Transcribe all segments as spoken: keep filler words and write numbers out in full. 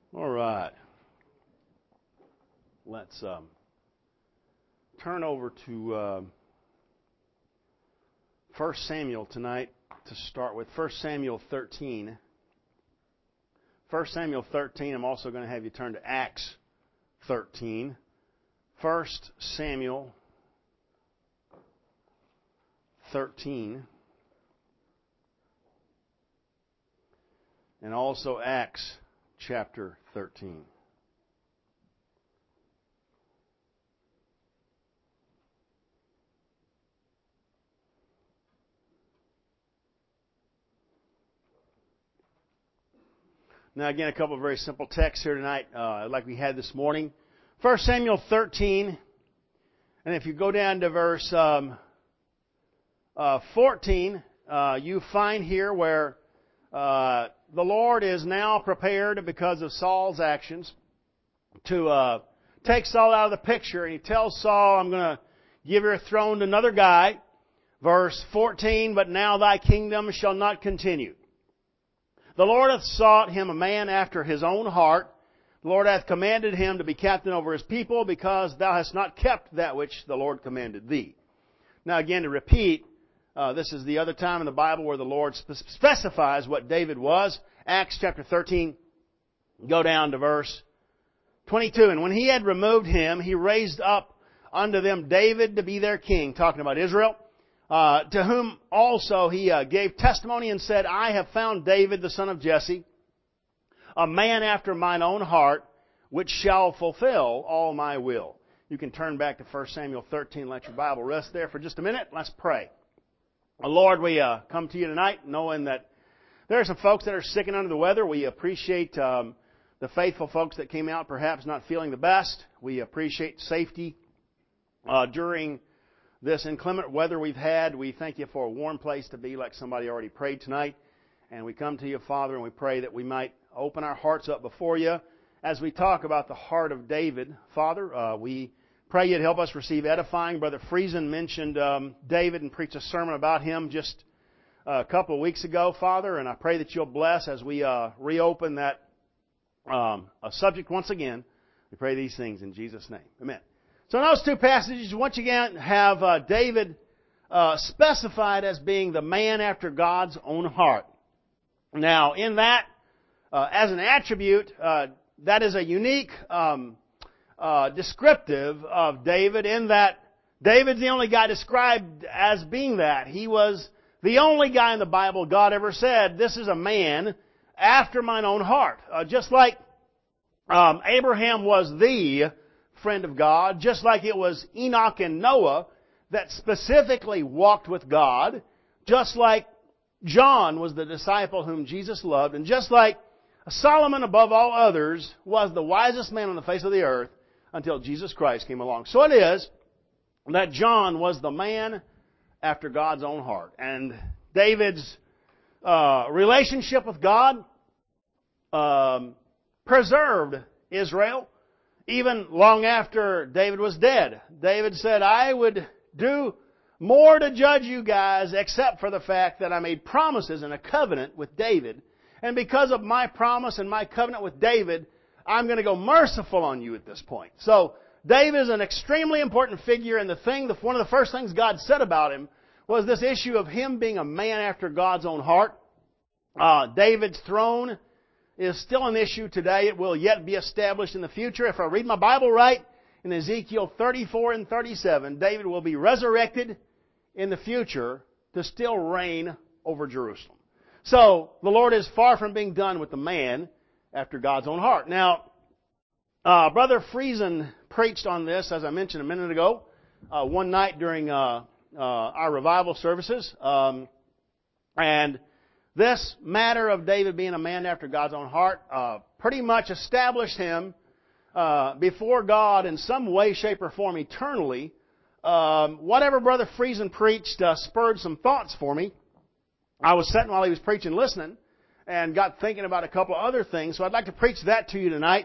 All right. Let's um, turn over to uh, First Samuel tonight to start with. First Samuel thirteen. First Samuel thirteen. I'm also going to have you turn to Acts thirteen. First Samuel thirteen. And also Acts chapter thirteen. Now again, a couple of very simple texts here tonight, uh, like we had this morning. First Samuel thirteen, and if you go down to verse um, uh, fourteen, uh, you find here where uh, the Lord is now prepared, because of Saul's actions, to uh, take Saul out of the picture. And he tells Saul, I'm going to give your throne to another guy. Verse fourteen, but now thy kingdom shall not continue. The Lord hath sought him a man after his own heart. The Lord hath commanded him to be captain over his people, because thou hast not kept that which the Lord commanded thee. Now again, to repeat, Uh, this is the other time in the Bible where the Lord spe- specifies what David was. Acts chapter thirteen, go down to verse twenty-two. And when he had removed him, he raised up unto them David to be their king, talking about Israel, uh, to whom also he uh, gave testimony and said, I have found David the son of Jesse, a man after mine own heart, which shall fulfill all my will. You can turn back to First Samuel thirteen, let your Bible rest there for just a minute. Let's pray. Lord, we uh, come to you tonight knowing that there are some folks that are sick and under the weather. We appreciate um, the faithful folks that came out perhaps not feeling the best. We appreciate safety uh, during this inclement weather we've had. We thank you for a warm place to be, like somebody already prayed tonight. And we come to you, Father, and we pray that we might open our hearts up before you as we talk about the heart of David. Father, uh, we pray you'd help us receive edifying. Brother Friesen mentioned um, David and preached a sermon about him just uh, a couple of weeks ago, Father, and I pray that you'll bless as we uh, reopen that um, a subject once again. We pray these things in Jesus' name. Amen. So in those two passages, once again, have uh, David uh, specified as being the man after God's own heart. Now, in that, uh, as an attribute, uh, that is a unique um Uh, descriptive of David, in that David's the only guy described as being that. He was the only guy in the Bible God ever said, this is a man after mine own heart. Uh, just like um, Abraham was the friend of God, just like it was Enoch and Noah that specifically walked with God, just like John was the disciple whom Jesus loved, and just like Solomon above all others was the wisest man on the face of the earth, until Jesus Christ came along. So it is that John was the man after God's own heart. And David's uh, relationship with God um, preserved Israel even long after David was dead. David said, I would do more to judge you guys except for the fact that I made promises and a covenant with David. And because of my promise and my covenant with David, I'm going to go merciful on you at this point. So David is an extremely important figure, and the thing, the, one of the first things God said about him was this issue of him being a man after God's own heart. Uh, David's throne is still an issue today. It will yet be established in the future. If I read my Bible right, in Ezekiel thirty-four and thirty-seven, David will be resurrected in the future to still reign over Jerusalem. So the Lord is far from being done with the man after God's own heart. Now, uh, Brother Friesen preached on this, as I mentioned a minute ago, uh, one night during uh, uh, our revival services. Um, and this matter of David being a man after God's own heart uh, pretty much established him uh, before God in some way, shape, or form eternally. Um, whatever Brother Friesen preached uh, spurred some thoughts for me. I was sitting while he was preaching listening, and got thinking about a couple of other things. So I'd like to preach that to you tonight.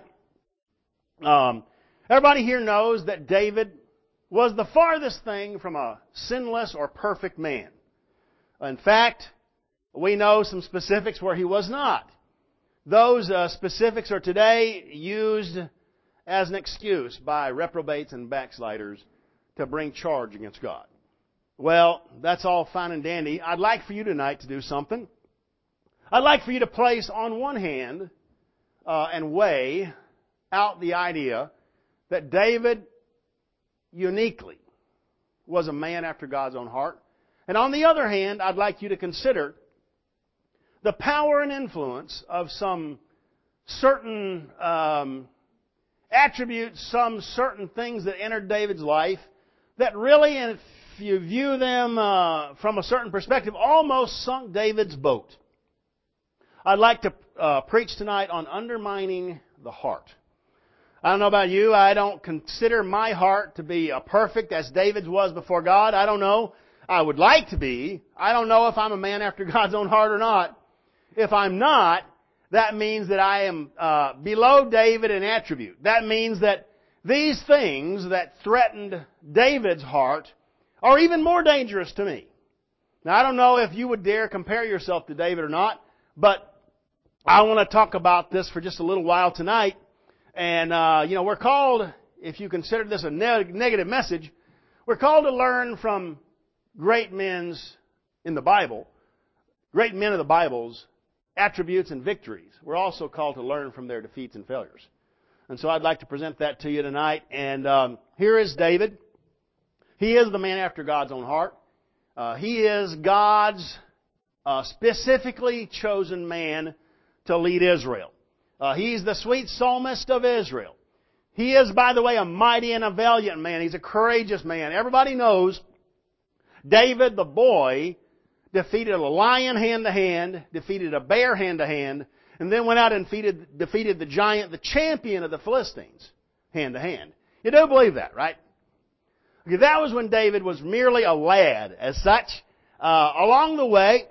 Um, everybody here knows that David was the farthest thing from a sinless or perfect man. In fact, we know some specifics where he was not. those uh, specifics are today used as an excuse by reprobates and backsliders to bring charge against God. Well, that's all fine and dandy. I'd like for you tonight to do something. I'd like for you to place on one hand uh, and weigh out the idea that David uniquely was a man after God's own heart. And on the other hand, I'd like you to consider the power and influence of some certain um, attributes, some certain things that entered David's life that really, if you view them uh, from a certain perspective, almost sunk David's boat. I'd like to uh, preach tonight on undermining the heart. I don't know about you. I don't consider my heart to be uh, perfect as David's was before God. I don't know. I would like to be. I don't know if I'm a man after God's own heart or not. If I'm not, that means that I am uh, below David in attribute. That means that these things that threatened David's heart are even more dangerous to me. Now, I don't know if you would dare compare yourself to David or not, but I want to talk about this for just a little while tonight. And, uh, you know, we're called, if you consider this a ne- negative message, we're called to learn from great men's in the Bible, great men of the Bible's attributes and victories. We're also called to learn from their defeats and failures. And so I'd like to present that to you tonight. And um, here is David. He is the man after God's own heart. Uh, he is God's uh, specifically chosen man to lead Israel. Uh, he's the sweet psalmist of Israel. He is, by the way, a mighty and a valiant man. He's a courageous man. Everybody knows David, the boy, defeated a lion hand to hand, defeated a bear hand to hand, and then went out and defeated, defeated the giant, the champion of the Philistines, hand to hand. You do believe that, right? Okay, that was when David was merely a lad. As such, uh, along the way,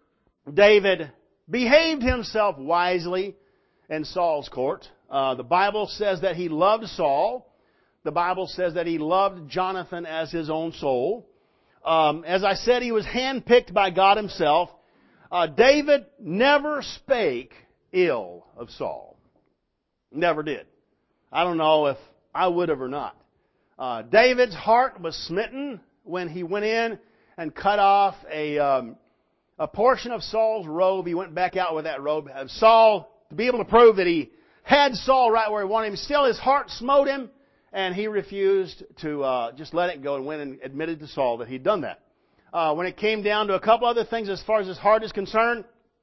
David behaved himself wisely in Saul's court. Uh, the Bible says that he loved Saul. The Bible says that he loved Jonathan as his own soul. Um, as I said, he was handpicked by God himself. Uh, David never spake ill of Saul. Never did. I don't know if I would have or not. Uh, David's heart was smitten when he went in and cut off a um, a portion of Saul's robe. He went back out with that robe. Saul, to be able to prove that he had Saul right where he wanted him, still his heart smote him, and he refused to uh, just let it go and went and admitted to Saul that he'd done that. Uh, when it came down to a couple other things as far as his heart is concerned,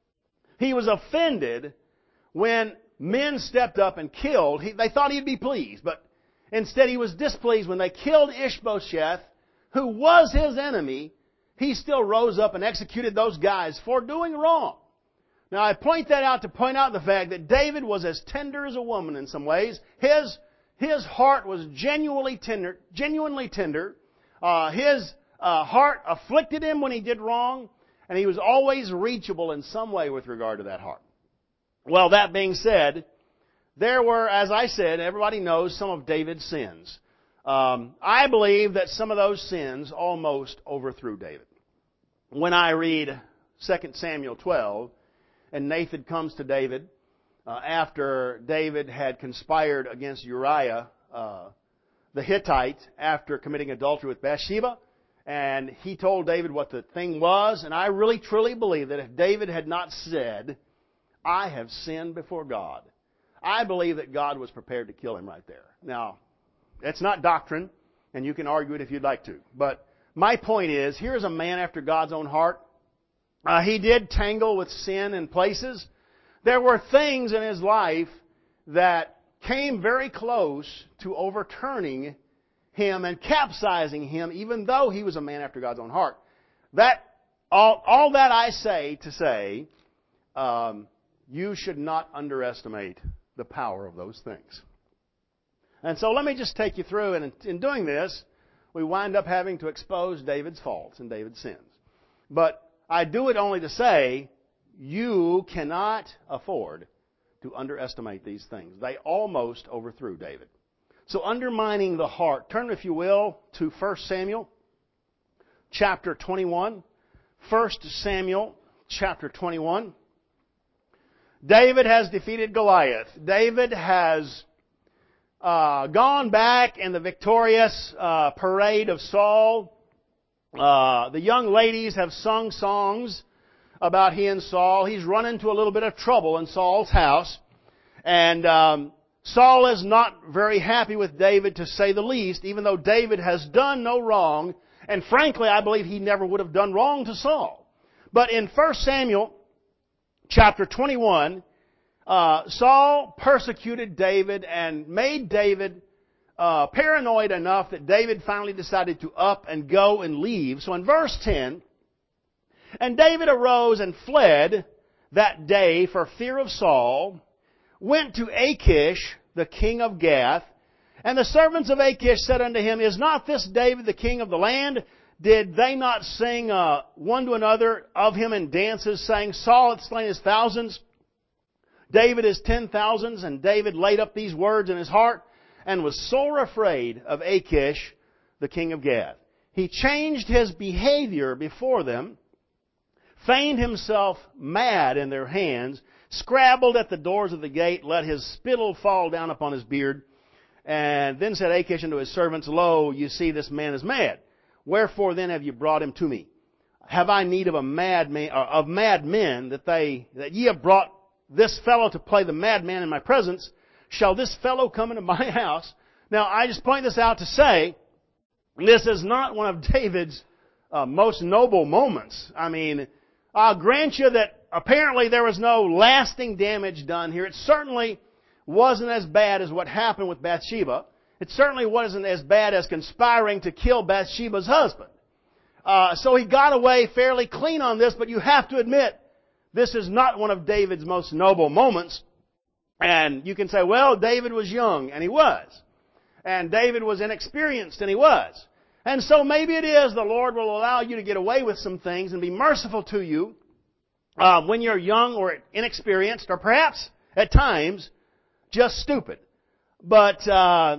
he was offended when men stepped up and killed. He, they thought he'd be pleased, but instead he was displeased when they killed Ishbosheth, who was his enemy. He still rose up and executed those guys for doing wrong. Now, I point that out to point out the fact that David was as tender as a woman in some ways. His, his heart was genuinely tender. Genuinely tender. Uh, his uh, heart afflicted him when he did wrong, and he was always reachable in some way with regard to that heart. Well, that being said, there were, as I said, everybody knows some of David's sins. Um, I believe that some of those sins almost overthrew David. When I read Second Samuel twelve, and Nathan comes to David uh, after David had conspired against Uriah, uh, the Hittite, after committing adultery with Bathsheba, and he told David what the thing was, and I really truly believe that if David had not said, "I have sinned before God," I believe that God was prepared to kill him right there. Now, that's not doctrine, and you can argue it if you'd like to. But my point is, here's a man after God's own heart. Uh, he did tangle with sin in places. There were things in his life that came very close to overturning him and capsizing him, even though he was a man after God's own heart. That all, all that I say to say, um, you should not underestimate the power of those things. And so let me just take you through, and in doing this, we wind up having to expose David's faults and David's sins. But I do it only to say, you cannot afford to underestimate these things. They almost overthrew David. So undermining the heart. Turn, if you will, to First Samuel chapter twenty-one. First Samuel chapter twenty-one. David has defeated Goliath. David has uh, gone back in the victorious uh, parade of Saul. Uh, the young ladies have sung songs about he and Saul. He's run into a little bit of trouble in Saul's house. And um, Saul is not very happy with David, to say the least, even though David has done no wrong. And frankly, I believe he never would have done wrong to Saul. But in First Samuel chapter twenty-one, uh, Saul persecuted David and made David uh, paranoid enough that David finally decided to up and go and leave. So in verse ten, and David arose and fled that day for fear of Saul, went to Achish, the king of Gath, and the servants of Achish said unto him, Is not this David the king of the land? Did they not sing uh, one to another of him in dances, saying, Saul hath slain his thousands, David his ten thousands? And David laid up these words in his heart, and was sore afraid of Achish, the king of Gath. He changed his behavior before them, feigned himself mad in their hands, scrabbled at the doors of the gate, let his spittle fall down upon his beard, and then said Achish unto his servants, Lo, you see this man is mad. Wherefore then have you brought him to me? Have I need of a madman, of mad men, that they that ye have brought this fellow to play the madman in my presence? Shall this fellow come into my house? Now, I just point this out to say, this is not one of David's uh, most noble moments. I mean, I'll grant you that apparently there was no lasting damage done here. It certainly wasn't as bad as what happened with Bathsheba. It certainly wasn't as bad as conspiring to kill Bathsheba's husband. Uh, so he got away fairly clean on this, but you have to admit, this is not one of David's most noble moments. And you can say, well, David was young, and he was. And David was inexperienced, and he was. And so maybe it is the Lord will allow you to get away with some things and be merciful to you uh, when you're young or inexperienced, or perhaps at times just stupid. But uh,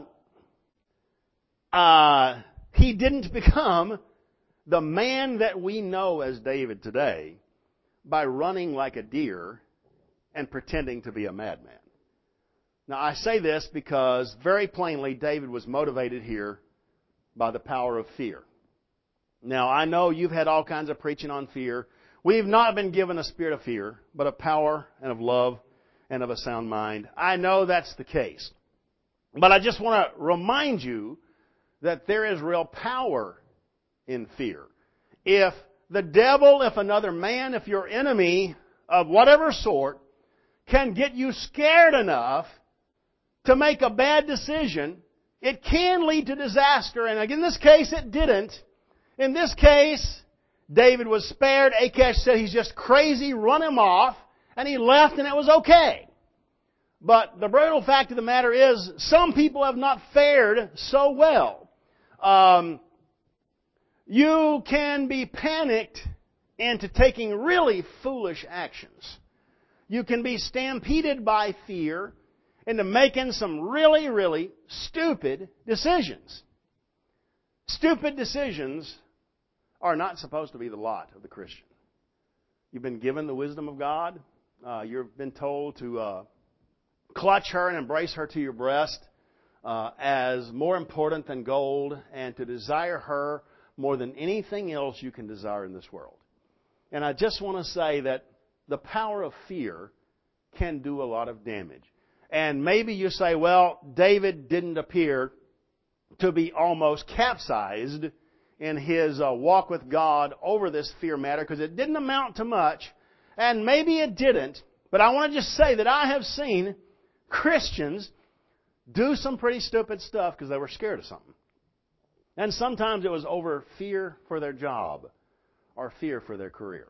uh, he didn't become the man that we know as David today by running like a deer and pretending to be a madman. Now, I say this because very plainly David was motivated here by the power of fear. Now, I know you've had all kinds of preaching on fear. We've not been given a spirit of fear, but of power and of love and of a sound mind. I know that's the case. But I just want to remind you that there is real power in fear. If the devil, if another man, if your enemy of whatever sort can get you scared enough to make a bad decision, it can lead to disaster. And in this case, it didn't. In this case, David was spared. Achish said he's just crazy, run him off, and he left and it was okay. But the brutal fact of the matter is, some people have not fared so well. Um, you can be panicked into taking really foolish actions. You can be stampeded by fear into making some really, really stupid decisions. Stupid decisions are not supposed to be the lot of the Christian. You've been given the wisdom of God. Uh, you've been told to uh, clutch her and embrace her to your breast uh, as more important than gold, and to desire her more than anything else you can desire in this world. And I just want to say that the power of fear can do a lot of damage. And maybe you say, well, David didn't appear to be almost capsized in his uh, walk with God over this fear matter, because it didn't amount to much. And maybe it didn't. But I want to just say that I have seen Christians do some pretty stupid stuff because they were scared of something. And sometimes it was over fear for their job or fear for their career.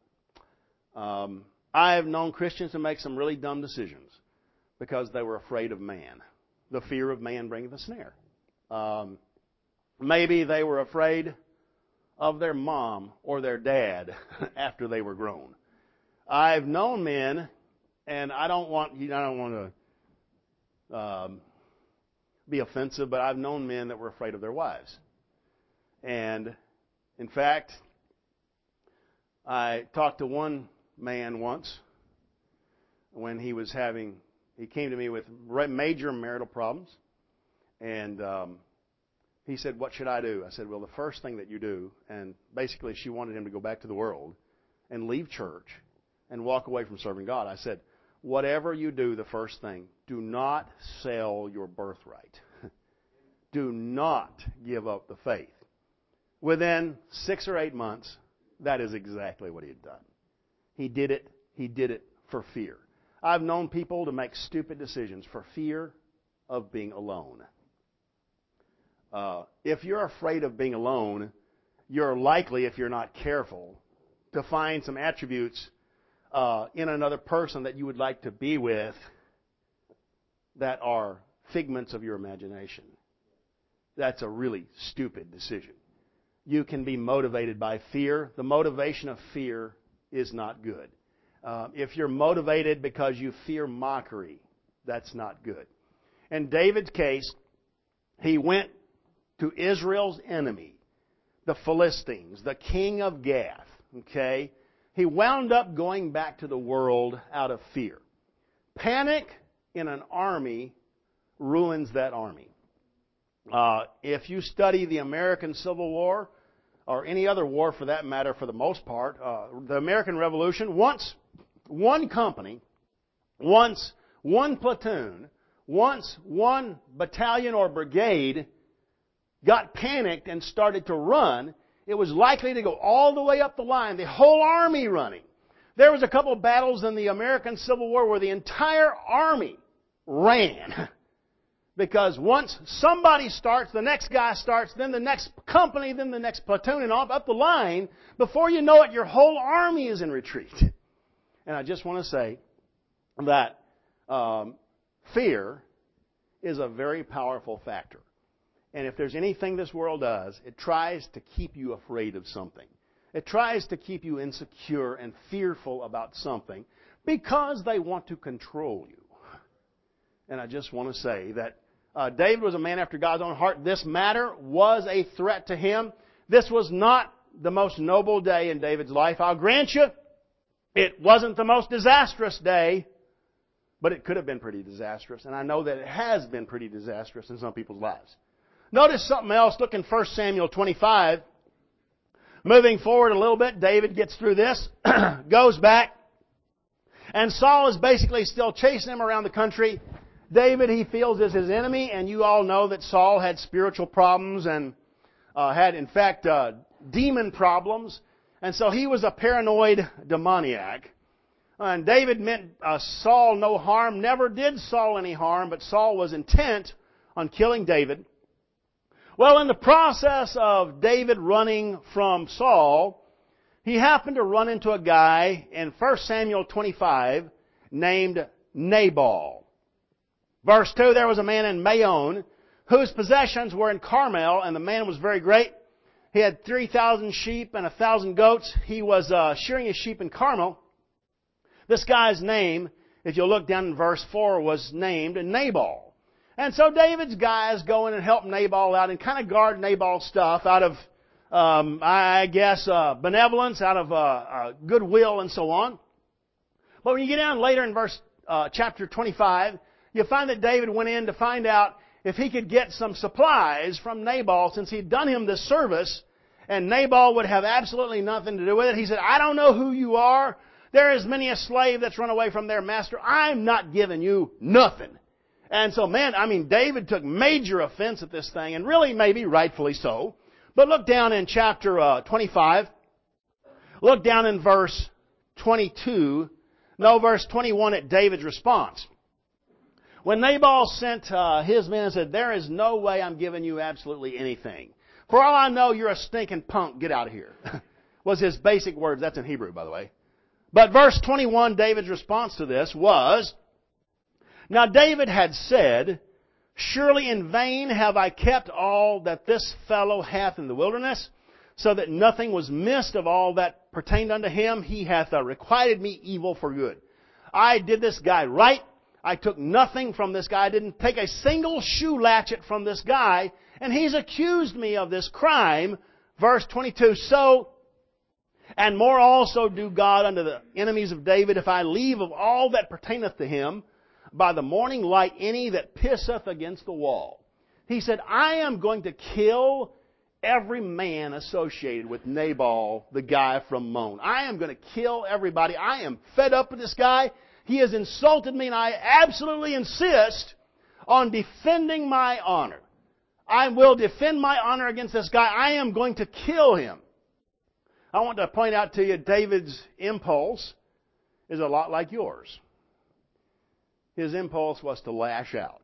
Um, I have known Christians to make some really dumb decisions because they were afraid of man. The fear of man bringeth a snare. Um, maybe they were afraid of their mom or their dad after they were grown. I've known men, and I don't want I don't want to um, be offensive, but I've known men that were afraid of their wives. And in fact, I talked to one man once when he was having, he came to me with major marital problems. And um, he said, what should I do? I said, well, the first thing that you do, and basically she wanted him to go back to the world and leave church and walk away from serving God. I said, whatever you do, the first thing, do not sell your birthright. Do not give up the faith. Within six or eight months, that is exactly what he had done. He did it. He did it for fear. I've known people to make stupid decisions for fear of being alone. Uh, if you're afraid of being alone, you're likely, if you're not careful, to find some attributes uh, in another person that you would like to be with that are figments of your imagination. That's a really stupid decision. You can be motivated by fear. The motivation of fear is not good. Uh, if you're motivated because you fear mockery, that's not good. In David's case, he went to Israel's enemy, the Philistines, the king of Gath. Okay? He wound up going back to the world out of fear. Panic in an army ruins that army. Uh, if you study the American Civil War, or any other war for that matter for the most part, uh, the American Revolution, once one company, once one platoon, once one battalion or brigade got panicked and started to run, it was likely to go all the way up the line, the whole army running. There was a couple of battles in the American Civil War where the entire army ran. Because once somebody starts, the next guy starts, then the next company, then the next platoon, and up the line, before you know it, your whole army is in retreat. And I just want to say that um, fear is a very powerful factor. And if there's anything this world does, it tries to keep you afraid of something. It tries to keep you insecure and fearful about something because they want to control you. And I just want to say that uh, David was a man after God's own heart. This matter was a threat to him. This was not the most noble day in David's life. I'll grant you, it wasn't the most disastrous day, but it could have been pretty disastrous. And I know that it has been pretty disastrous in some people's lives. Notice something else. Look in First Samuel twenty-five. Moving forward a little bit, David gets through this, goes back, and Saul is basically still chasing him around the country. David, he feels, is his enemy, and you all know that Saul had spiritual problems and uh, had, in fact, uh, demon problems. And so he was a paranoid demoniac. And David meant uh, Saul no harm, never did Saul any harm, but Saul was intent on killing David. Well, in the process of David running from Saul, he happened to run into a guy in First Samuel twenty-five named Nabal. Verse two, there was a man in Maon whose possessions were in Carmel, and the man was very great. He had three thousand sheep and one thousand goats. He was uh, shearing his sheep in Carmel. This guy's name, if you'll look down in verse four, was named Nabal. And so David's guys go in and help Nabal out and kind of guard Nabal's stuff out of, um, I guess, uh, benevolence, out of uh, uh, goodwill and so on. But when you get down later in verse uh, chapter twenty-five, you find that David went in to find out if he could get some supplies from Nabal since he'd done him this service, and Nabal would have absolutely nothing to do with it. He said, I don't know who you are. There is many a slave that's run away from their master. I'm not giving you nothing. And so, man, I mean, David took major offense at this thing, and really maybe rightfully so. But look down in chapter uh, twenty-five. Look down in verse twenty-two. No, verse twenty-one at David's response. When Nabal sent uh, his men and said, there is no way I'm giving you absolutely anything. For all I know, you're a stinking punk. Get out of here. Was his basic words. That's in Hebrew, by the way. But verse twenty-one, David's response to this was, now David had said, surely in vain have I kept all that this fellow hath in the wilderness, so that nothing was missed of all that pertained unto him. He hath uh, requited me evil for good. I did this guy right. I took nothing from this guy. I didn't take a single shoe latchet from this guy. And he's accused me of this crime. Verse twenty-two, so And more also do God unto the enemies of David, if I leave of all that pertaineth to him, by the morning light any that pisseth against the wall. He said, I am going to kill every man associated with Nabal, the guy from Mon. I am going to kill everybody. I am fed up with this guy. He has insulted me, and I absolutely insist on defending my honor. I will defend my honor against this guy. I am going to kill him. I want to point out to you, David's impulse is a lot like yours. His impulse was to lash out.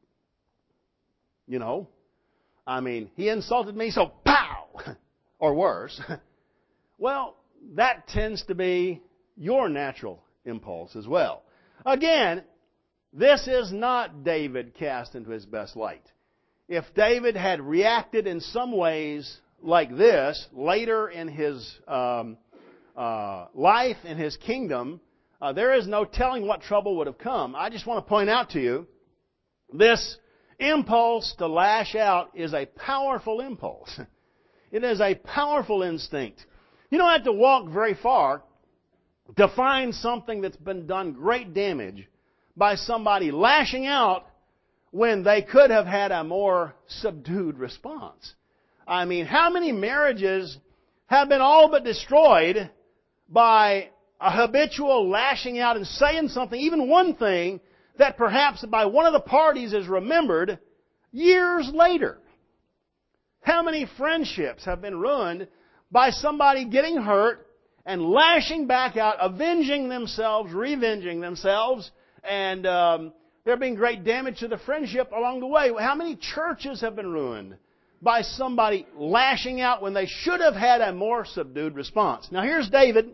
You know, I mean, he insulted me, so pow! Or worse. Well, that tends to be your natural impulse as well. Again, this is not David cast into his best light. If David had reacted in some ways like this later in his um, uh, life, in his kingdom, uh, there is no telling what trouble would have come. I just want to point out to you, this impulse to lash out is a powerful impulse. It is a powerful instinct. You don't have to walk very far to find something that's been done great damage by somebody lashing out when they could have had a more subdued response. I mean, how many marriages have been all but destroyed by a habitual lashing out and saying something, even one thing, that perhaps by one of the parties is remembered years later? How many friendships have been ruined by somebody getting hurt and lashing back out, avenging themselves, revenging themselves, and um, there being great damage to the friendship along the way? How many churches have been ruined by somebody lashing out when they should have had a more subdued response? Now here's David,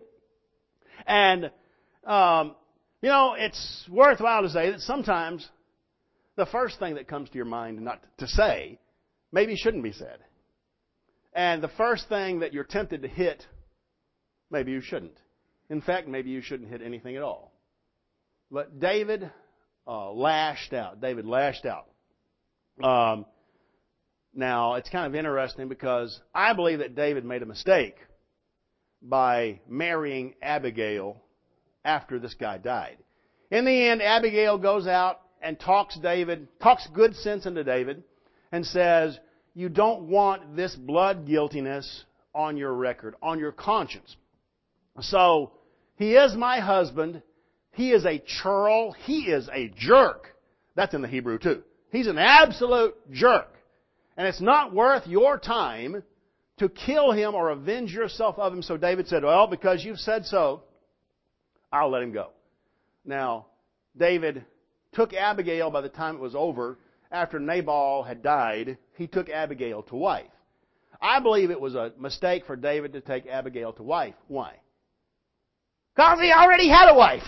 and um, you know, it's worthwhile to say that sometimes the first thing that comes to your mind not to say maybe shouldn't be said. And the first thing that you're tempted to hit, maybe you shouldn't. In fact, maybe you shouldn't hit anything at all. But David uh, lashed out. David lashed out. Um, now, it's kind of interesting because I believe that David made a mistake by marrying Abigail after this guy died. In the end, Abigail goes out and talks David, talks good sense into David, and says, you don't want this blood guiltiness on your record, on your conscience. So, he is my husband. He is a churl. He is a jerk. That's in the Hebrew too. He's an absolute jerk. And it's not worth your time to kill him or avenge yourself of him. So David said, well, because you've said so, I'll let him go. Now, David took Abigail by the time it was over. After Nabal had died, he took Abigail to wife. I believe it was a mistake for David to take Abigail to wife. Why? Because he already had a wife.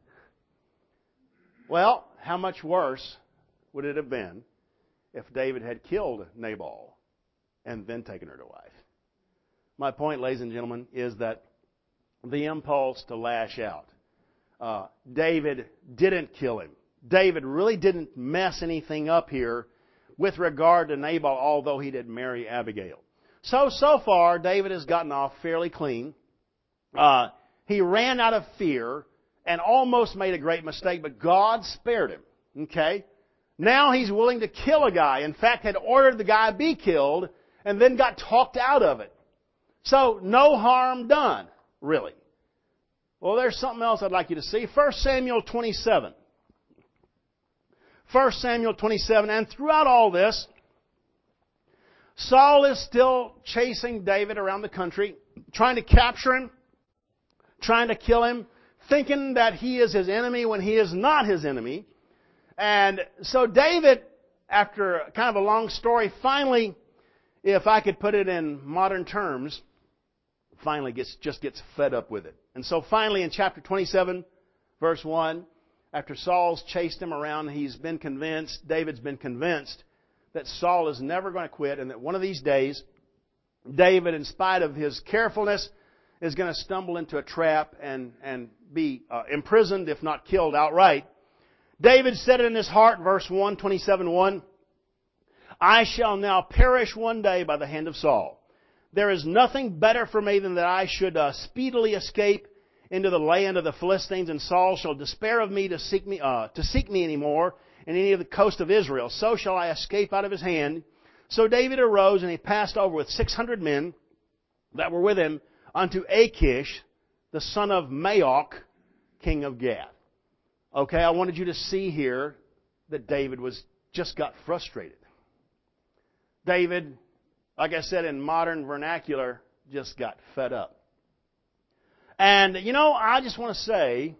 Well, how much worse would it have been if David had killed Nabal and then taken her to wife? My point, ladies and gentlemen, is that the impulse to lash out. Uh, David didn't kill him. David really didn't mess anything up here with regard to Nabal, although he did marry Abigail. So, so far, David has gotten off fairly clean. Uh, he ran out of fear and almost made a great mistake, but God spared him. Okay? Now he's willing to kill a guy. In fact, had ordered the guy be killed and then got talked out of it. So, no harm done, really. Well, there's something else I'd like you to see. First Samuel twenty-seven. First Samuel twenty-seven. And throughout all this, Saul is still chasing David around the country, trying to capture him, trying to kill him, thinking that he is his enemy when he is not his enemy. And so David, after kind of a long story, finally, if I could put it in modern terms, finally gets just gets fed up with it. And so finally in chapter twenty-seven, verse one, after Saul's chased him around, he's been convinced, David's been convinced that Saul is never going to quit and that one of these days, David, in spite of his carefulness, is going to stumble into a trap and, and be uh, imprisoned, if not killed outright. David said it in his heart, verse one, twenty-seven one, I shall now perish one day by the hand of Saul. there is nothing better for me than that I should uh, speedily escape into the land of the Philistines, and Saul shall despair of me to seek me uh, to seek me any more in any of the coast of Israel. So shall I escape out of his hand. So David arose, and he passed over with six hundred men that were with him unto Achish, the son of Maoch, king of Gath. Okay, I wanted you to see here that David was just got frustrated. David, like I said in modern vernacular, just got fed up. And, you know, I just want to say,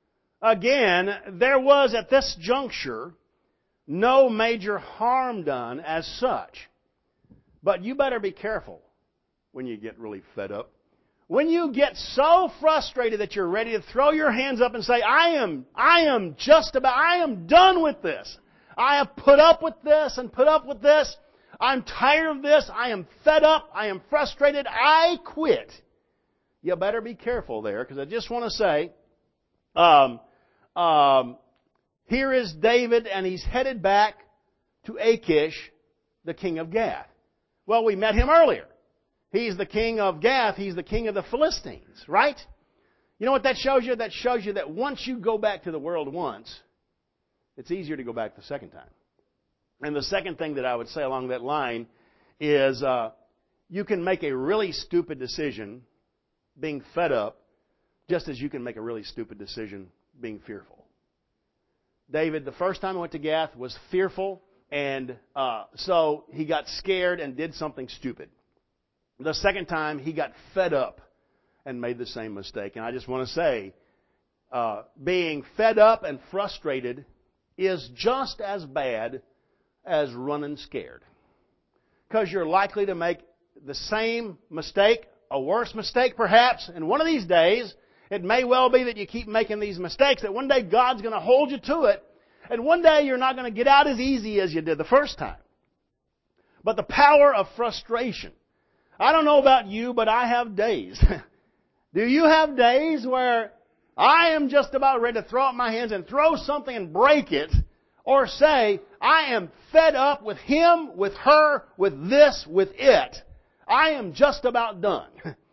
again, there was at this juncture no major harm done as such. But you better be careful when you get really fed up. When you get so frustrated that you're ready to throw your hands up and say, I am, I am just about, I am done with this. I have put up with this and put up with this. I'm tired of this. I am fed up. I am frustrated. I quit. You better be careful there, because I just want to say, um, um, here is David, and he's headed back to Achish, the king of Gath. Well, we met him earlier. He's the king of Gath. He's the king of the Philistines, right? You know what that shows you? That shows you that once you go back to the world once, it's easier to go back the second time. And the second thing that I would say along that line is uh, you can make a really stupid decision being fed up just as you can make a really stupid decision being fearful. David, the first time he went to Gath, was fearful, and uh, so he got scared and did something stupid. The second time, he got fed up and made the same mistake. And I just want to say, uh, being fed up and frustrated is just as bad as running scared. Because you're likely to make the same mistake, a worse mistake perhaps, and one of these days, it may well be that you keep making these mistakes, that one day God's going to hold you to it, and one day you're not going to get out as easy as you did the first time. But the power of frustration. I don't know about you, but I have days. Do you have days where I am just about ready to throw up my hands and throw something and break it, or say, I am fed up with him, with her, with this, with it. I am just about done.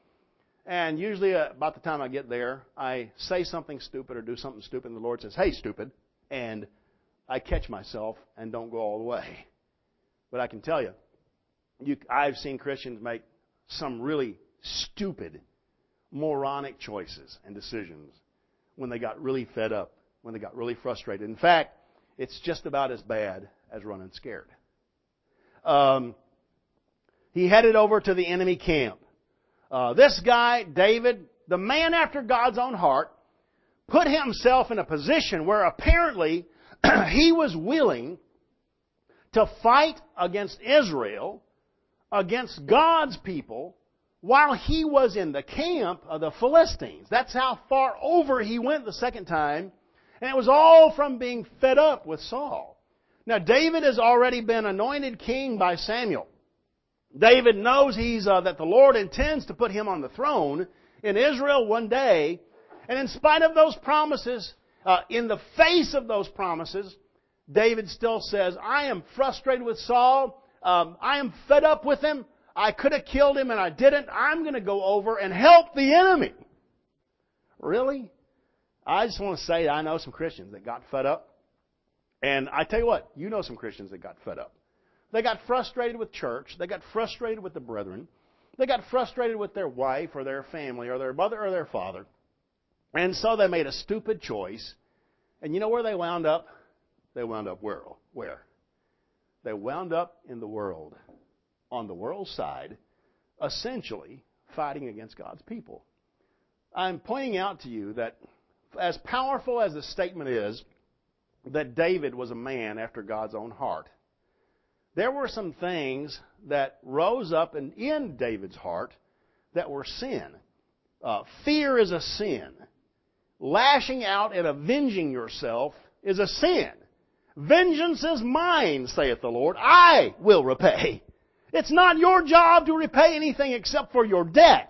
And usually uh, about the time I get there, I say something stupid or do something stupid, and the Lord says, hey, stupid. And I catch myself and don't go all the way. But I can tell you, you I've seen Christians make some really stupid, moronic choices and decisions when they got really fed up, when they got really frustrated. In fact, it's just about as bad as running scared. Um, he headed over to the enemy camp. Uh, this guy, David, the man after God's own heart, put himself in a position where apparently he was willing to fight against Israel, against God's people, while he was in the camp of the Philistines. That's how far over he went the second time. And it was all from being fed up with Saul. Now, David has already been anointed king by Samuel. David knows he's uh, that the Lord intends to put him on the throne in Israel one day. And in spite of those promises, uh, in the face of those promises, David still says, I am frustrated with Saul. Um, I am fed up with him. I could have killed him and I didn't. I'm going to go over and help the enemy. Really? I just want to say I know some Christians that got fed up. And I tell you what, you know some Christians that got fed up. They got frustrated with church. They got frustrated with the brethren. They got frustrated with their wife or their family or their mother or their father. And so they made a stupid choice. And you know where they wound up? They wound up where? Where? They wound up in the world, on the world side, essentially fighting against God's people. I'm pointing out to you that as powerful as the statement is that David was a man after God's own heart, there were some things that rose up in, in David's heart that were sin. Uh, fear is a sin. Lashing out and avenging yourself is a sin. Vengeance is mine, saith the Lord. I will repay. It's not your job to repay anything except for your debts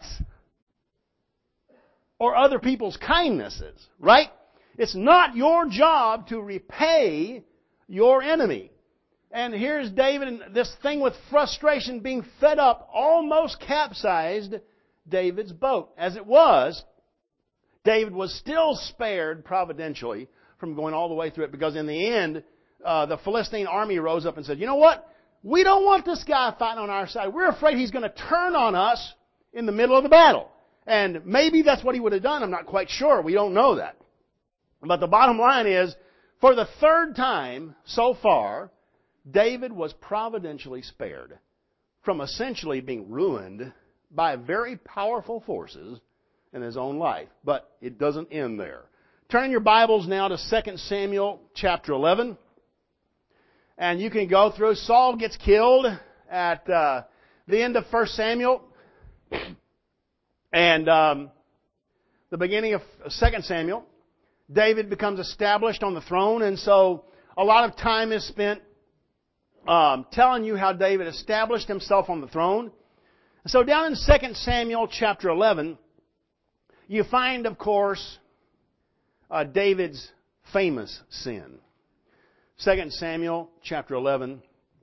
or other people's kindnesses, right? It's not your job to repay your enemy. And here's David, and this thing with frustration, being fed up, almost capsized David's boat. As it was, David was still spared providentially from going all the way through it, because in the end, uh, the Philistine army rose up and said, you know what? We don't want this guy fighting on our side. We're afraid he's going to turn on us in the middle of the battle. And maybe that's what he would have done. I'm not quite sure. We don't know that. But the bottom line is, for the third time so far, David was providentially spared from essentially being ruined by very powerful forces in his own life. But it doesn't end there. Turn your Bibles now to Second Samuel chapter eleven. And you can go through. Saul gets killed at uh, the end of First Samuel. And um, the beginning of Second Samuel. David becomes established on the throne. And so a lot of time is spent um, telling you how David established himself on the throne. So down in Second Samuel chapter eleven, you find, of course, uh, David's famous sin. Second Samuel chapter eleven,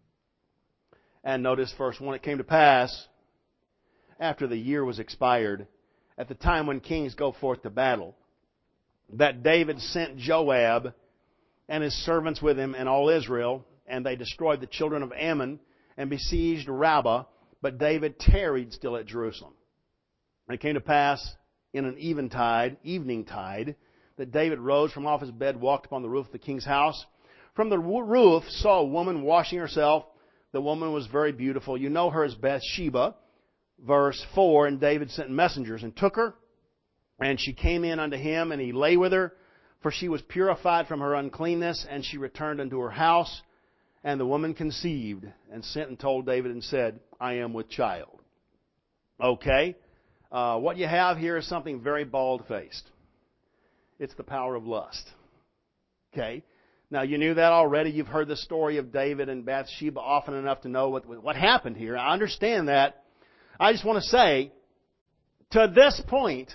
and notice verse one. It came to pass, after the year was expired, at the time when kings go forth to battle, that David sent Joab and his servants with him and all Israel, and they destroyed the children of Ammon and besieged Rabbah, but David tarried still at Jerusalem. And it came to pass in an eventide, evening tide, that David rose from off his bed, walked upon the roof of the king's house. From the roof saw a woman washing herself. The woman was very beautiful. You know her as Bathsheba. Verse four, and David sent messengers and took her, and she came in unto him, and he lay with her, for she was purified from her uncleanness, and she returned unto her house. And the woman conceived, and sent and told David, and said, I am with child. Okay, uh, what you have here is something very bald-faced. It's the power of lust. Okay, now you knew that already. You've heard the story of David and Bathsheba often enough to know what, what happened here. I understand that. I just want to say, to this point,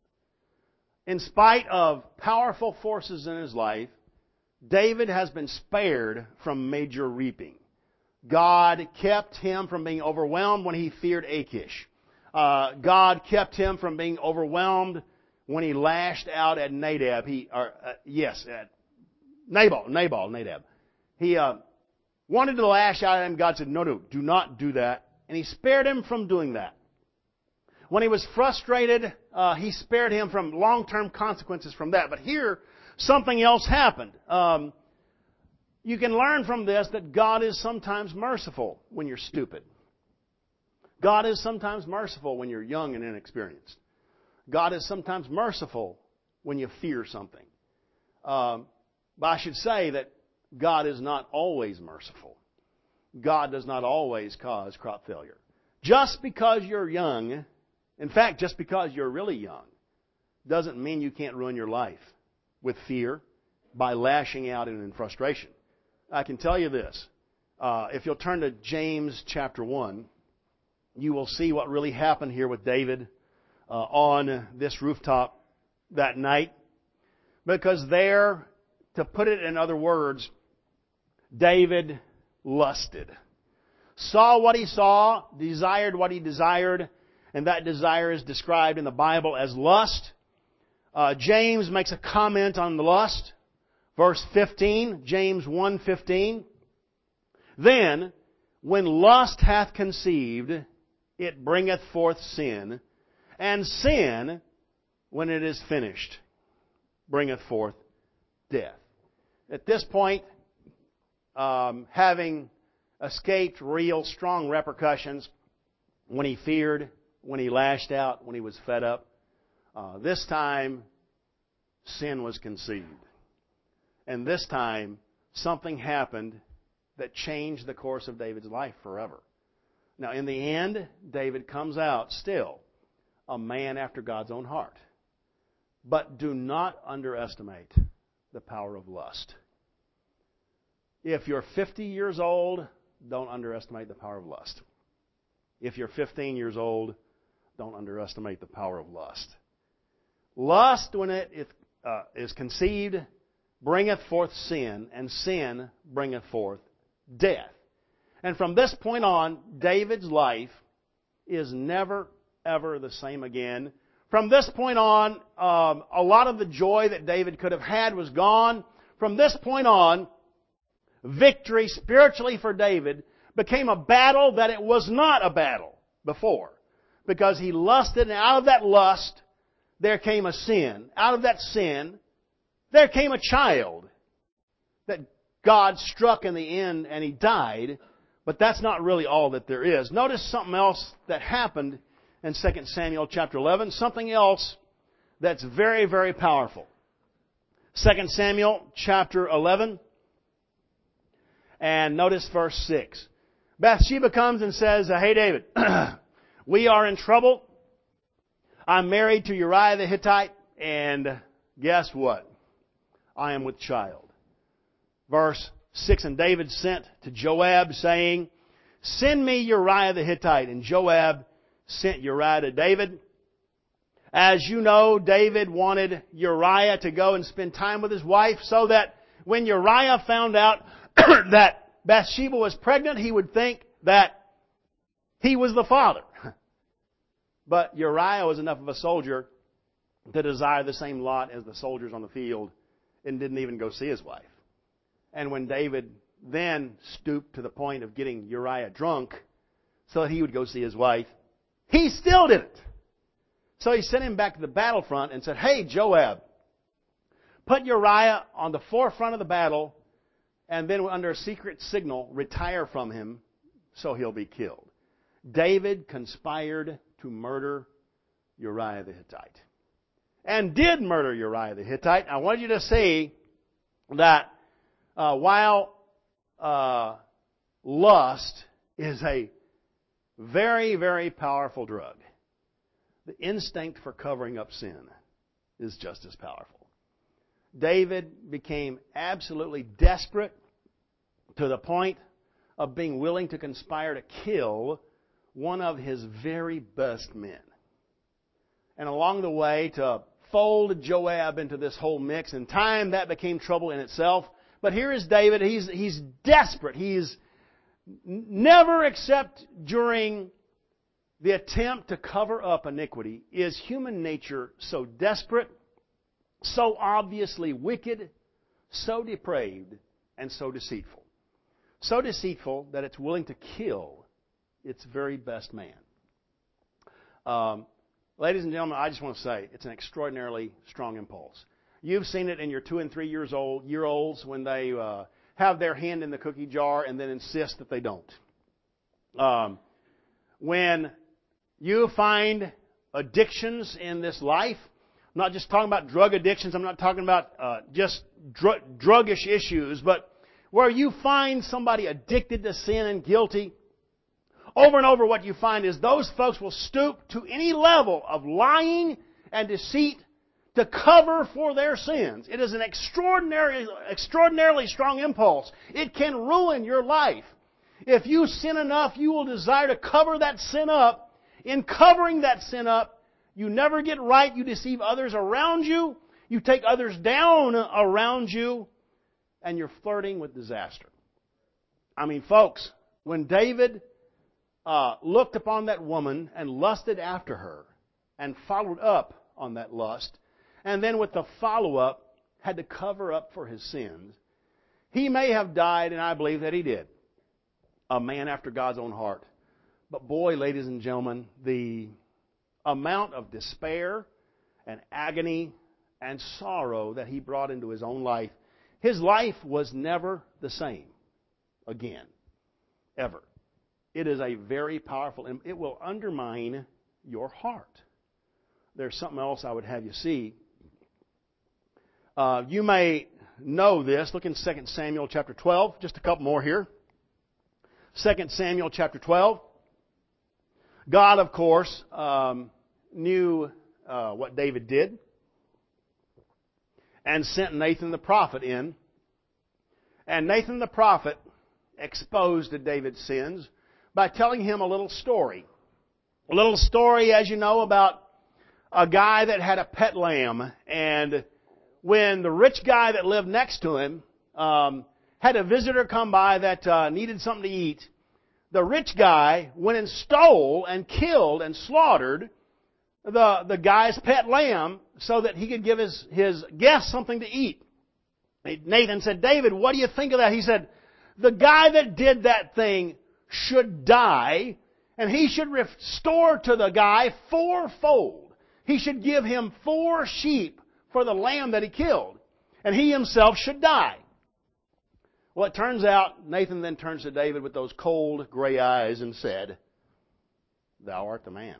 in spite of powerful forces in his life, David has been spared from major reaping. God kept him from being overwhelmed when he feared Achish. Uh, God kept him from being overwhelmed when he lashed out at Nadab. He, or, uh, yes, at Nabal, Nabal, Nadab. He uh, wanted to lash out at him. God said, no, no, do not do that. And He spared him from doing that. When he was frustrated, uh, He spared him from long-term consequences from that. But here, something else happened. Um, you can learn from this that God is sometimes merciful when you're stupid. God is sometimes merciful when you're young and inexperienced. God is sometimes merciful when you fear something. Um, but I should say that God is not always merciful. God does not always cause crop failure. Just because you're young, in fact, just because you're really young, doesn't mean you can't ruin your life with fear by lashing out and in frustration. I can tell you this. Uh, if you'll turn to James chapter one, you will see what really happened here with David uh, on this rooftop that night. Because there, to put it in other words, David lusted. Saw what he saw, desired what he desired, and that desire is described in the Bible as lust. Uh, James makes a comment on the lust. Verse fifteen, James one fifteen. Then, when lust hath conceived, it bringeth forth sin, and sin, when it is finished, bringeth forth death. At this point, um, having escaped real strong repercussions when he feared, when he lashed out, when he was fed up, uh, this time sin was conceived. And this time something happened that changed the course of David's life forever. Now, in the end, David comes out still a man after God's own heart. But do not underestimate the power of lust. If you're fifty years old, don't underestimate the power of lust. If you're fifteen years old, don't underestimate the power of lust. Lust, when it is, uh, is conceived, bringeth forth sin, and sin bringeth forth death. And from this point on, David's life is never, ever the same again. From this point on, um, a lot of the joy that David could have had was gone. From this point on, victory spiritually for David became a battle that it was not a battle before. Because he lusted, and out of that lust, there came a sin. Out of that sin, there came a child that God struck in the end, and he died. But that's not really all that there is. Notice something else that happened in Second Samuel chapter eleven. Something else that's very, very powerful. Second Samuel chapter eleven. And notice verse six. Bathsheba comes and says, hey David, we are in trouble. I'm married to Uriah the Hittite. And guess what? I am with child. Verse six, and David sent to Joab, saying, send me Uriah the Hittite. And Joab sent Uriah to David. As you know, David wanted Uriah to go and spend time with his wife so that when Uriah found out that Bathsheba was pregnant, he would think that he was the father. But Uriah was enough of a soldier to desire the same lot as the soldiers on the field and didn't even go see his wife. And when David then stooped to the point of getting Uriah drunk so that he would go see his wife, he still didn't. So he sent him back to the battlefront and said, hey, Joab, put Uriah on the forefront of the battle and then under a secret signal, retire from him so he'll be killed. David conspired to murder Uriah the Hittite. And did murder Uriah the Hittite. I want you to see that Uh, while uh, lust is a very, very powerful drug, the instinct for covering up sin is just as powerful. David became absolutely desperate to the point of being willing to conspire to kill one of his very best men. And along the way, to fold Joab into this whole mix. In time, that became trouble in itself. But here is David. He's, he's desperate. He's never, except during the attempt to cover up iniquity, is human nature so desperate, so obviously wicked, so depraved, and so deceitful. So deceitful that it's willing to kill its very best man. Um, ladies and gentlemen, I just want to say it's an extraordinarily strong impulse. You've seen it in your two and three years old year olds when they uh, have their hand in the cookie jar and then insist that they don't. Um, when you find addictions in this life, I'm not just talking about drug addictions. I'm not talking about uh, just dr- druggish issues, but where you find somebody addicted to sin and guilty, over and over what you find is those folks will stoop to any level of lying and deceit to cover for their sins. It is an extraordinary, extraordinarily strong impulse. It can ruin your life. If you sin enough, you will desire to cover that sin up. In covering that sin up, you never get right. You deceive others around you. You take others down around you. And you're flirting with disaster. I mean, folks, when David uh, looked upon that woman and lusted after her and followed up on that lust, and then with the follow-up, had to cover up for his sins, he may have died, and I believe that he did, a man after God's own heart. But boy, ladies and gentlemen, the amount of despair and agony and sorrow that he brought into his own life, his life was never the same again, ever. It is a very powerful, and it will undermine your heart. There's something else I would have you see. Uh, you may know this. Look in Second Samuel chapter twelve. Just a couple more here. Second Samuel chapter twelve. God, of course, um, knew uh, what David did and sent Nathan the prophet in. And Nathan the prophet exposed David's sins by telling him a little story. A little story, as you know, about a guy that had a pet lamb. And when the rich guy that lived next to him um, had a visitor come by that uh, needed something to eat, the rich guy went and stole and killed and slaughtered the, the guy's pet lamb so that he could give his, his guest something to eat. Nathan said, David, what do you think of that? He said, the guy that did that thing should die, and he should restore to the guy fourfold. He should give him four sheep for the lamb that he killed, and he himself should die. Well, it turns out, Nathan then turns to David with those cold, gray eyes and said, Thou art the man.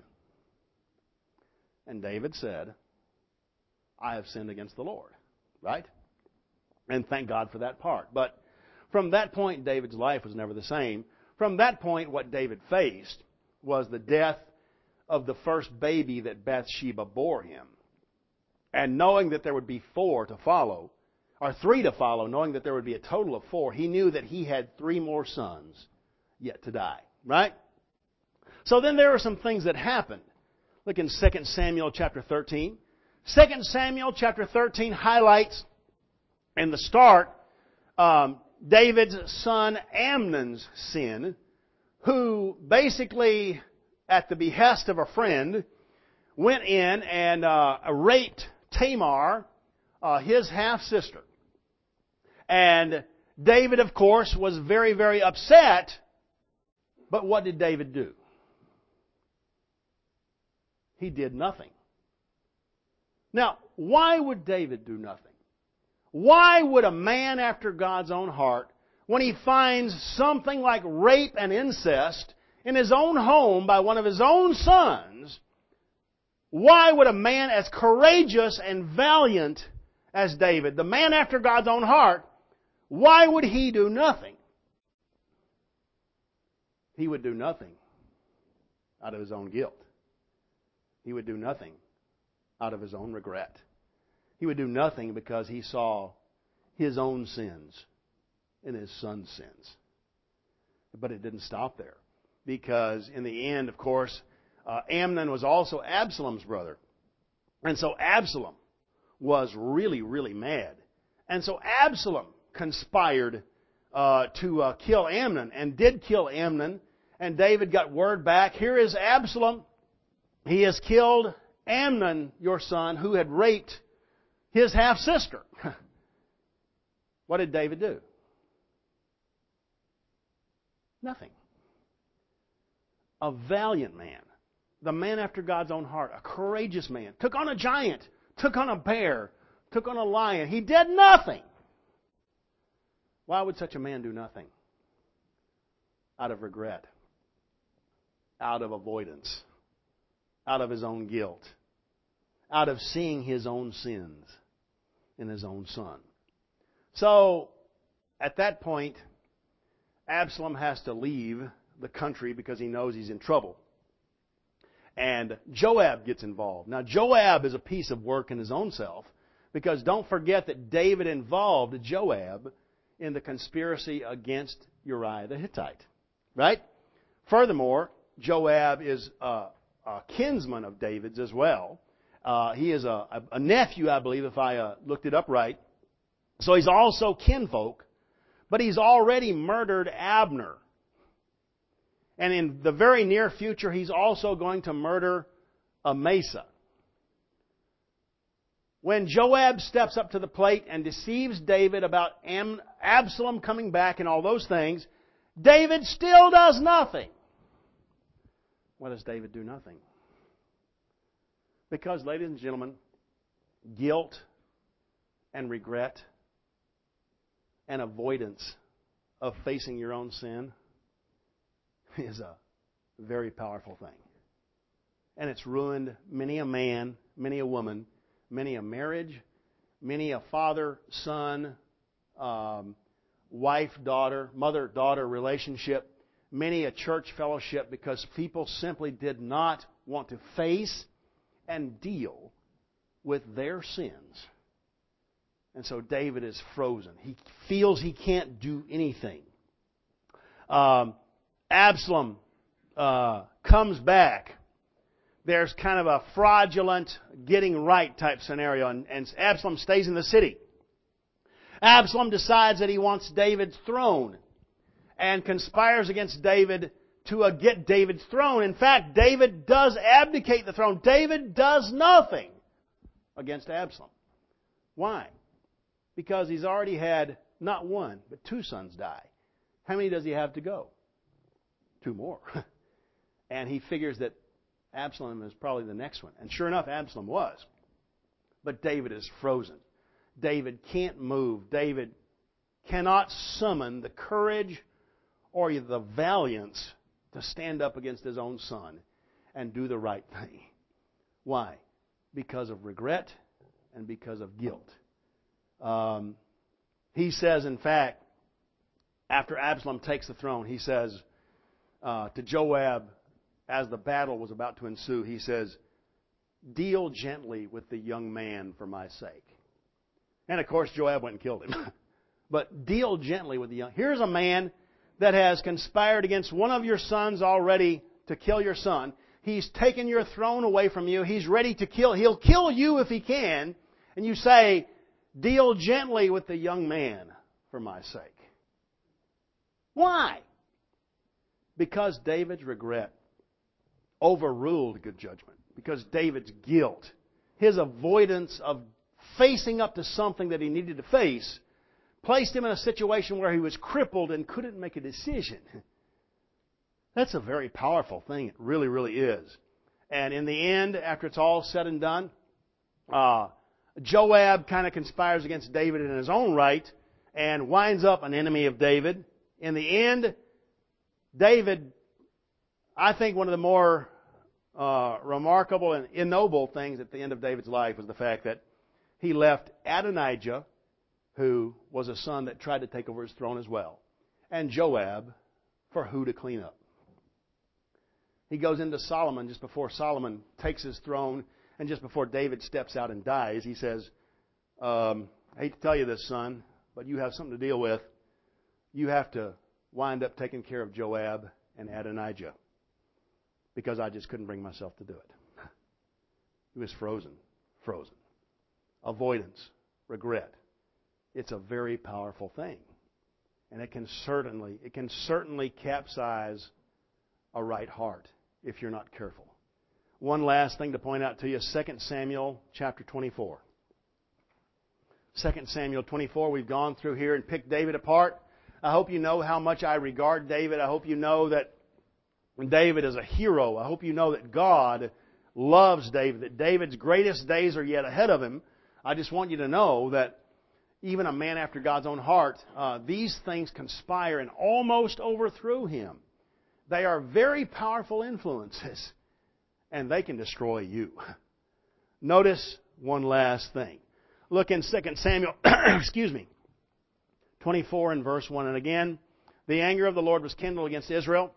And David said, I have sinned against the Lord. Right? And thank God for that part. But from that point, David's life was never the same. From that point, what David faced was the death of the first baby that Bathsheba bore him. And knowing that there would be four to follow, or three to follow, knowing that there would be a total of four, he knew that he had three more sons yet to die. Right? So then there are some things that happened. Look in Second Samuel chapter thirteen. Second Samuel chapter thirteen highlights in the start um, David's son Amnon's sin, who basically, at the behest of a friend, went in and uh, raped Tamar, uh, his half-sister. And David, of course, was very, very upset. But what did David do? He did nothing. Now, why would David do nothing? Why would a man after God's own heart, when he finds something like rape and incest in his own home by one of his own sons, why would a man as courageous and valiant as David, the man after God's own heart, why would he do nothing? He would do nothing out of his own guilt. He would do nothing out of his own regret. He would do nothing because he saw his own sins in his son's sins. But it didn't stop there. Because in the end, of course, uh, Amnon was also Absalom's brother. And so Absalom was really, really mad. And so Absalom conspired uh, to uh, kill Amnon and did kill Amnon. And David got word back, here is Absalom. He has killed Amnon, your son, who had raped his half-sister. What did David do? Nothing. A valiant man. The man after God's own heart. A courageous man. Took on a giant. Took on a bear. Took on a lion. He did nothing. Why would such a man do nothing? Out of regret. Out of avoidance. Out of his own guilt. Out of seeing his own sins in his own son. So, at that point, Absalom has to leave the country because he knows he's in trouble. And Joab gets involved. Now, Joab is a piece of work in his own self, because don't forget that David involved Joab in the conspiracy against Uriah the Hittite. Right? Furthermore, Joab is a, a kinsman of David's as well. Uh, he is a, a nephew, I believe, if I uh, looked it up right. So he's also kinfolk, but he's already murdered Abner. And in the very near future, he's also going to murder Amasa. When Joab steps up to the plate and deceives David about Am- Absalom coming back and all those things, David still does nothing. Why does David do nothing? Because, ladies and gentlemen, guilt and regret and avoidance of facing your own sin is a very powerful thing. And it's ruined many a man, many a woman, many a marriage, many a father, son, um, wife, daughter, mother-daughter relationship, many a church fellowship, because people simply did not want to face and deal with their sins. And so David is frozen. He feels he can't do anything. Um, Absalom uh, comes back. There's kind of a fraudulent getting right type scenario, and, and Absalom stays in the city. Absalom decides that he wants David's throne and conspires against David to uh, get David's throne. In fact, David does abdicate the throne. David does nothing against Absalom. Why? Because he's already had not one, but two sons die. How many does he have to go? Two more. And he figures that Absalom is probably the next one. And sure enough, Absalom was. But David is frozen. David can't move. David cannot summon the courage or the valiance to stand up against his own son and do the right thing. Why? Because of regret and because of guilt. Um, he says, in fact, after Absalom takes the throne, he says uh, to Joab, as the battle was about to ensue, he says, "Deal gently with the young man for my sake." And of course, Joab went and killed him. But deal gently with the young. Here's a man that has conspired against one of your sons already to kill your son. He's taken your throne away from you. He's ready to kill. He'll kill you if he can. And you say, "Deal gently with the young man for my sake." Why? Because David's regret overruled good judgment. Because David's guilt, his avoidance of facing up to something that he needed to face, placed him in a situation where he was crippled and couldn't make a decision. That's a very powerful thing. It really, really is. And in the end, after it's all said and done, uh, Joab kind of conspires against David in his own right and winds up an enemy of David. In the end, David, I think one of the more uh, remarkable and ignoble things at the end of David's life was the fact that he left Adonijah, who was a son that tried to take over his throne as well, and Joab for who to clean up. He goes into Solomon just before Solomon takes his throne, and just before David steps out and dies, he says, um, "I hate to tell you this, son, but you have something to deal with. You have to wind up taking care of Joab and Adonijah, because I just couldn't bring myself to do it." He was frozen, frozen. Avoidance, regret. It's a very powerful thing. And it can certainly, it can certainly capsize a right heart if you're not careful. One last thing to point out to you, Second Samuel chapter twenty-four. Second Samuel twenty-four, we've gone through here and picked David apart. I hope you know how much I regard David. I hope you know that David is a hero. I hope you know that God loves David, that David's greatest days are yet ahead of him. I just want you to know that even a man after God's own heart, uh, these things conspire and almost overthrew him. They are very powerful influences, and they can destroy you. Notice one last thing. Look in Second Samuel, excuse me, twenty-four and verse one. "And again, the anger of the Lord was kindled against Israel,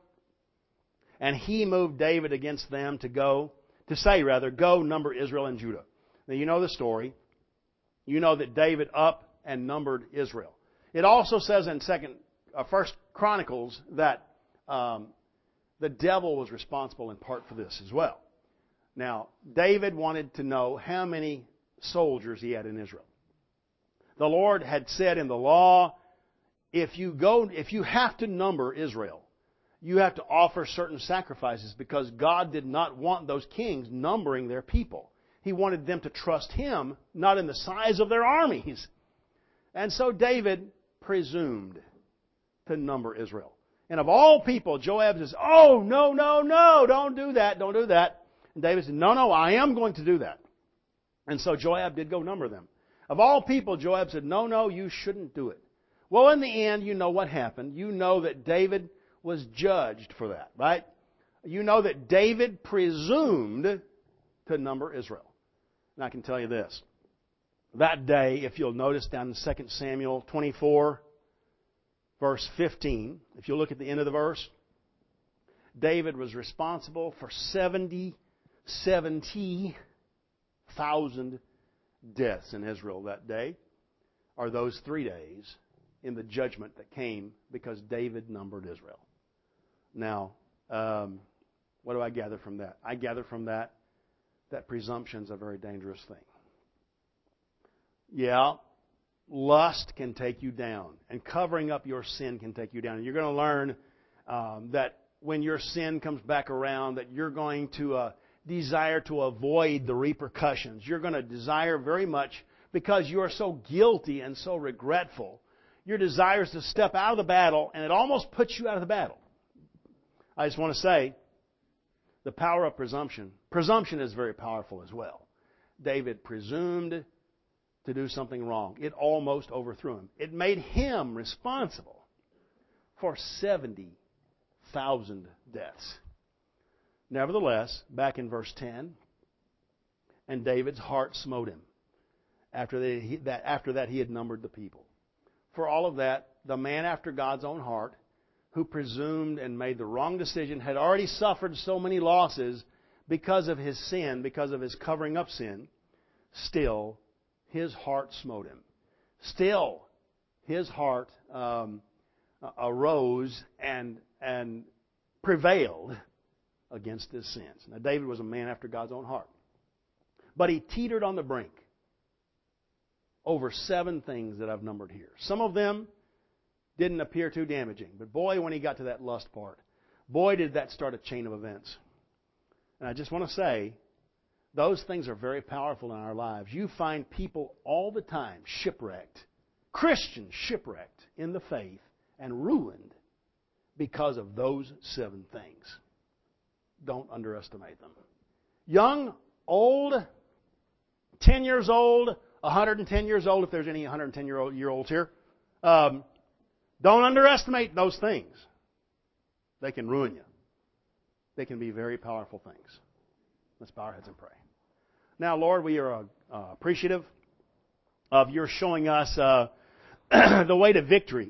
and he moved David against them to go, to say rather, go number Israel and Judah." Now you know the story. You know that David up and numbered Israel. It also says in Second, uh, First Chronicles that um, the devil was responsible in part for this as well. Now, David wanted to know how many soldiers he had in Israel. The Lord had said in the law, if you go, if you have to number Israel, you have to offer certain sacrifices, because God did not want those kings numbering their people. He wanted them to trust Him, not in the size of their armies. And so David presumed to number Israel. And of all people, Joab says, "Oh, no, no, no, don't do that, don't do that." And David said, "No, no, I am going to do that." And so Joab did go number them. Of all people, Joab said, "No, no, you shouldn't do it." Well, in the end, you know what happened. You know that David was judged for that, right? You know that David presumed to number Israel. And I can tell you this. That day, if you'll notice down in Second Samuel twenty-four, verse fifteen, if you look at the end of the verse, David was responsible for seventy, seventy thousand deaths in Israel that day, or those three days in the judgment that came because David numbered Israel. Now, um, what do I gather from that? I gather from that that presumption is a very dangerous thing. Yeah, lust can take you down, and covering up your sin can take you down. And you're going to learn um, that when your sin comes back around, that you're going to uh, desire to avoid the repercussions. You're going to desire very much, because you are so guilty and so regretful, your desire is to step out of the battle, and it almost puts you out of the battle. I just want to say, the power of presumption. Presumption is very powerful as well. David presumed to do something wrong. It almost overthrew him. It made him responsible for seventy thousand deaths. Nevertheless, back in verse ten, and David's heart smote him. After that, after that, he had numbered the people. For all of that, the man after God's own heart, who presumed and made the wrong decision, had already suffered so many losses because of his sin, because of his covering up sin. Still, his heart smote him. Still, his heart um, arose and and prevailed against his sins. Now, David was a man after God's own heart. But he teetered on the brink over seven things that I've numbered here. Some of them didn't appear too damaging. But boy, when he got to that lust part, boy, did that start a chain of events. And I just want to say, those things are very powerful in our lives. You find people all the time shipwrecked, Christians shipwrecked in the faith and ruined because of those seven things. Don't underestimate them. Young, old, ten years old, one hundred ten years old, if there's any one hundred ten year olds here. Um, don't underestimate those things. They can ruin you. They can be very powerful things. Let's bow our heads and pray. Now, Lord, we are uh, appreciative of your showing us uh, the way to victory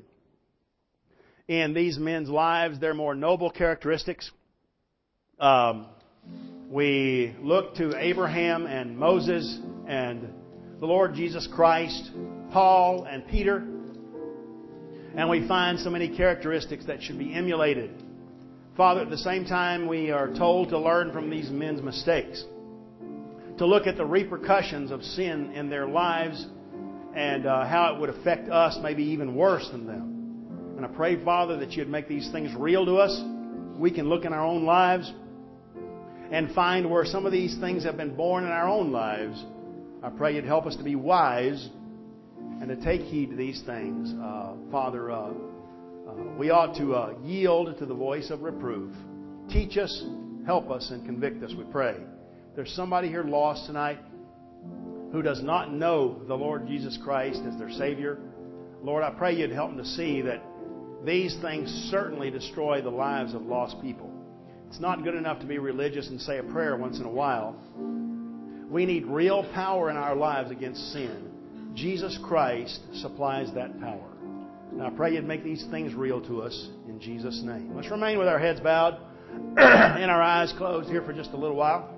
in these men's lives, their more noble characteristics. Um, we look to Abraham and Moses and the Lord Jesus Christ, Paul and Peter, and we find so many characteristics that should be emulated. Father, at the same time, we are told to learn from these men's mistakes, to look at the repercussions of sin in their lives and uh, how it would affect us, maybe even worse than them. And I pray, Father, that you'd make these things real to us. We can look in our own lives and find where some of these things have been born in our own lives. I pray you'd help us to be wise and to take heed to these things. Uh, Father, uh, uh, we ought to uh, yield to the voice of reproof. Teach us, help us, and convict us, we pray. If there's somebody here lost tonight who does not know the Lord Jesus Christ as their Savior, Lord, I pray you'd help them to see that these things certainly destroy the lives of lost people. It's not good enough to be religious and say a prayer once in a while. We need real power in our lives against sin. Jesus Christ supplies that power. And I pray you'd make these things real to us in Jesus' name. Let's remain with our heads bowed and our eyes closed here for just a little while.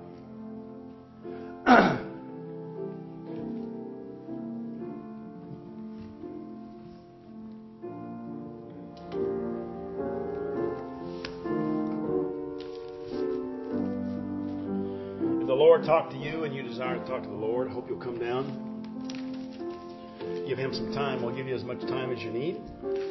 Talk to you and you desire to talk to the Lord, I hope you'll come down. Give Him some time. We'll give you as much time as you need.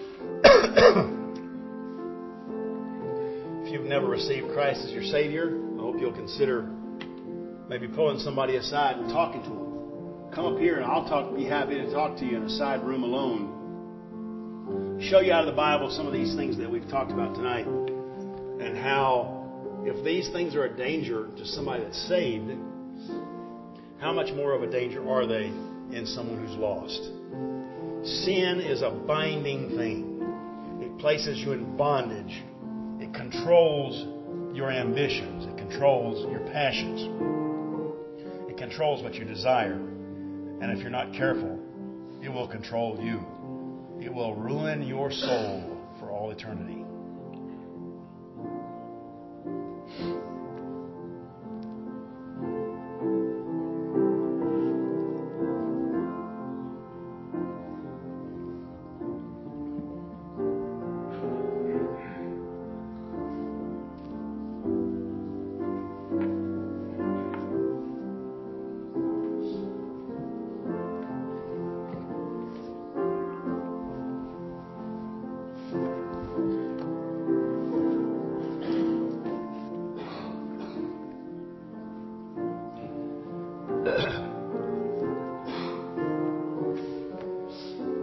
If you've never received Christ as your Savior, I hope you'll consider maybe pulling somebody aside and talking to them. Come up here and I'll talk. Be happy to talk to you in a side room alone. Show you out of the Bible some of these things that we've talked about tonight and how if these things are a danger to somebody that's saved, how much more of a danger are they in someone who's lost? Sin is a binding thing. It places you in bondage. It controls your ambitions. It controls your passions. It controls what you desire. And if you're not careful, it will control you. It will ruin your soul for all eternity.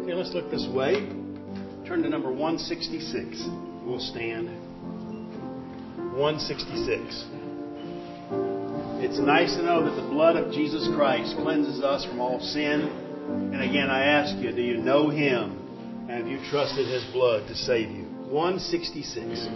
Okay, let's look this way. Turn to number one sixty-six. We'll stand. one sixty-six. It's nice to know that the blood of Jesus Christ cleanses us from all sin. And again, I ask you, do you know Him? And have you trusted His blood to save you? one sixty-six.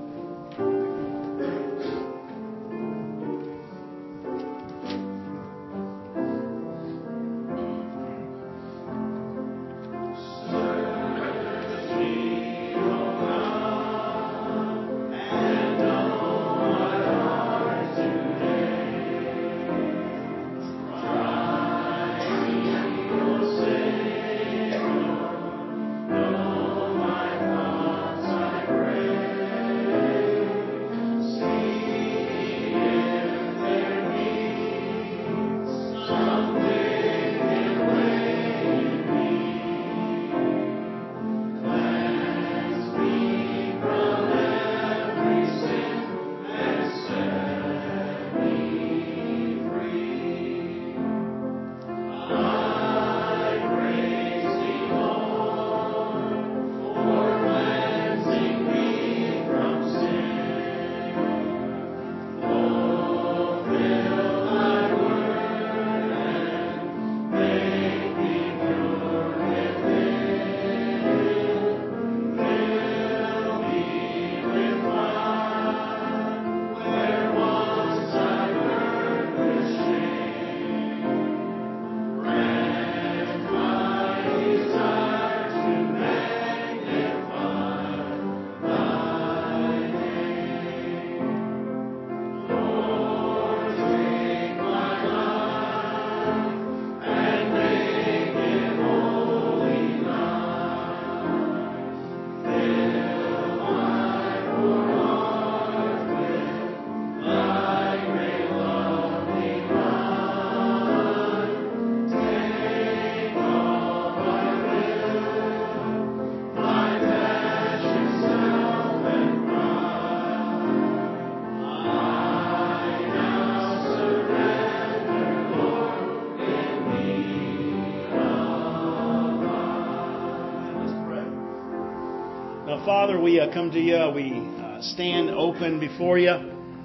Father, we uh, come to you. We uh, stand open before you.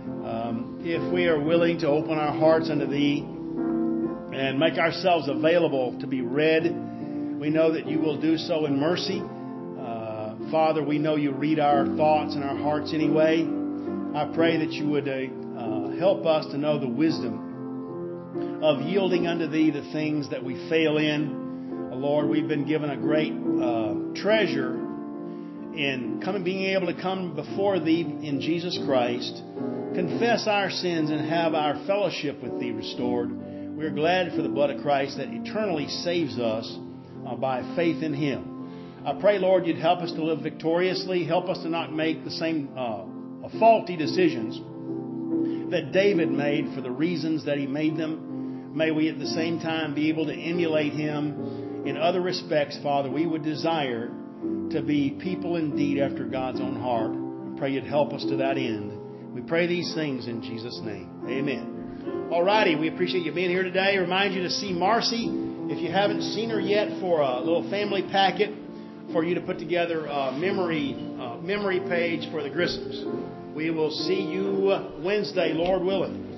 Um, if we are willing to open our hearts unto Thee and make ourselves available to be read, we know that You will do so in mercy. Uh, Father, we know You read our thoughts and our hearts anyway. I pray that You would uh, uh, help us to know the wisdom of yielding unto Thee the things that we fail in. Uh, Lord, we've been given a great uh, treasure in coming, being able to come before Thee in Jesus Christ, confess our sins and have our fellowship with Thee restored. We are glad for the blood of Christ that eternally saves us uh, by faith in Him. I pray, Lord, You'd help us to live victoriously. Help us to not make the same uh, faulty decisions that David made for the reasons that he made them. May we at the same time be able to emulate him in other respects, Father. We would desire to be people indeed after God's own heart. I pray You'd help us to that end. We pray these things in Jesus' name. Amen. All righty, we appreciate you being here today. Remind you to see Marcy if you haven't seen her yet for a little family packet for you to put together a memory uh, memory page for the Grissoms. We will see you Wednesday, Lord willing.